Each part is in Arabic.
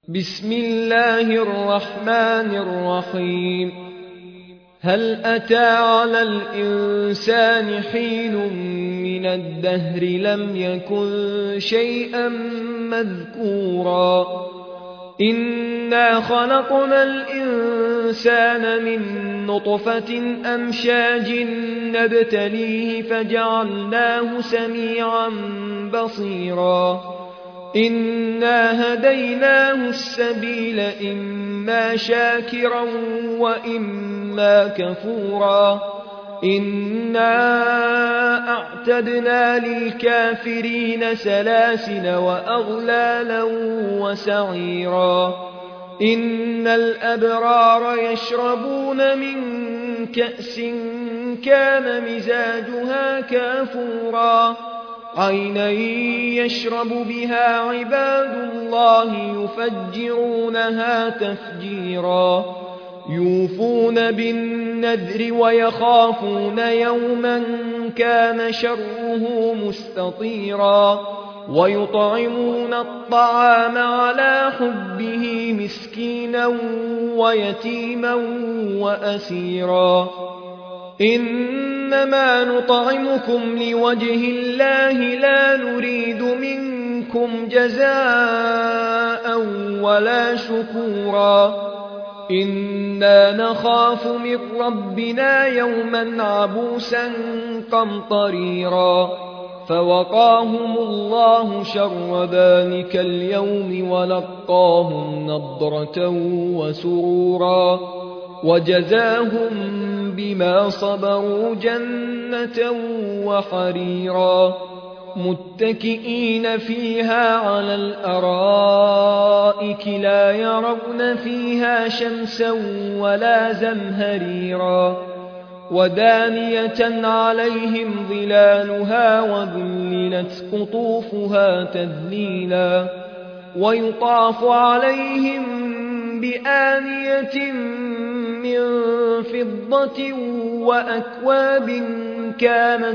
بسم الله الرحمن الرحيم. هل أتى على الإنسان حين من الدهر لم يكن شيئا مذكورا إنا خلقنا الإنسان من نطفة أمشاج نبتليه فجعلناه سميعا بصيرا إنا هديناه السبيل إما شاكرا وإما كفورا إنا أعتدنا للكافرين سلاسل وأغلالا وسعيرا إن الأبرار يشربون من كأس كان مزاجها كافورا عينا يشرب بها عباد الله يفجرونها تفجيرا يوفون بالنذر ويخافون يوما كان شره مستطيرا ويطعمون الطعام على حبه مسكينا ويتيما وأسيرا إنما نطعمكم لوجه الله لا نريد منكم جزاء ولا شكورا إنا نخاف من ربنا يوما عبوسا قمطريرا فوقاهم الله شر ذلك اليوم ولقاهم نضرة وسرورا وجزاهم بما صبروا جنة وحريرا متكئين فيها على الأرائك لا يرون فيها شمسا ولا زمهريرا ودانية عليهم ظلالها وذللت قطوفها تذليلا ويطاف عليهم بآنية من فضة وأكواب كانت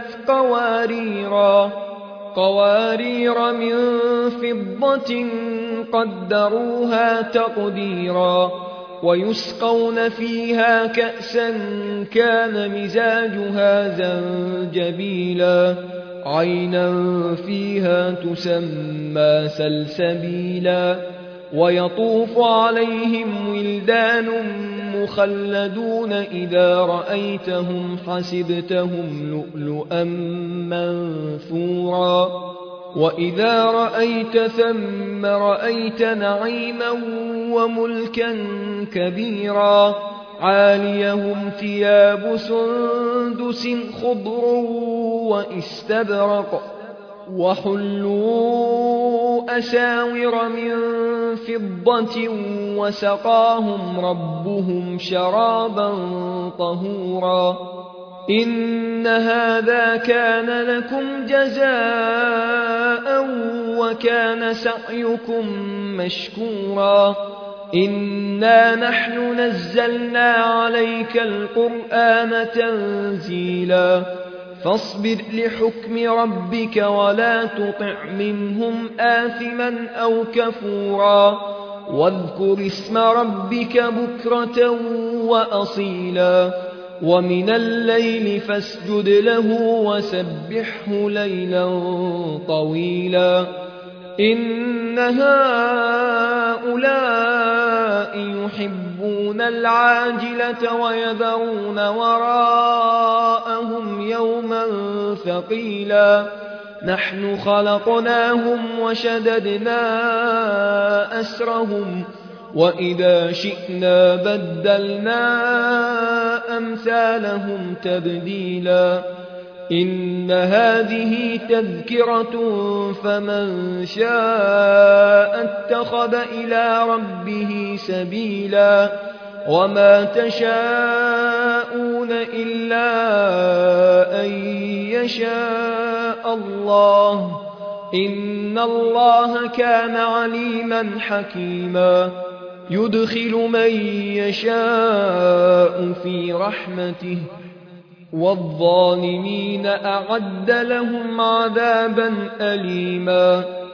قوارير من فضة قدروها تقديرا ويسقون فيها كأسا كان مزاجها زنجبيلا عينا فيها تسمى سلسبيلا ويطوف عليهم ولدان مخلدون إذا رأيتهم حسبتهم لؤلؤا منثورا وإذا رأيت ثم رأيت نعيما وملكا كبيرا عاليهم ثياب سندس خضر واستبرق وحلوا أساور من فضة وسقاهم ربهم شرابا طهورا إن هذا كان لكم جزاء وكان سعيكم مشكورا إنا نحن نزلنا عليك القرآن تنزيلا فاصبر لحكم ربك ولا تطع منهم آثما أو كفورا واذكر اسم ربك بكرة وأصيلا ومن الليل فاسجد له وسبحه ليلا طويلا إن هؤلاء يحبون العاجلة ويذرون وراءهم يوما ثقيلا نحن خلقناهم وشددنا أسرهم وإذا شئنا بدلنا أمثالهم تبديلا إن هذه تذكرة فمن شاء اتخذ إلى ربه سبيلا وما تشاءون إلا أن يشاء الله إن الله كان عليما حكيما يدخل من يشاء في رحمته والظالمين أعد لهم عذابا أليما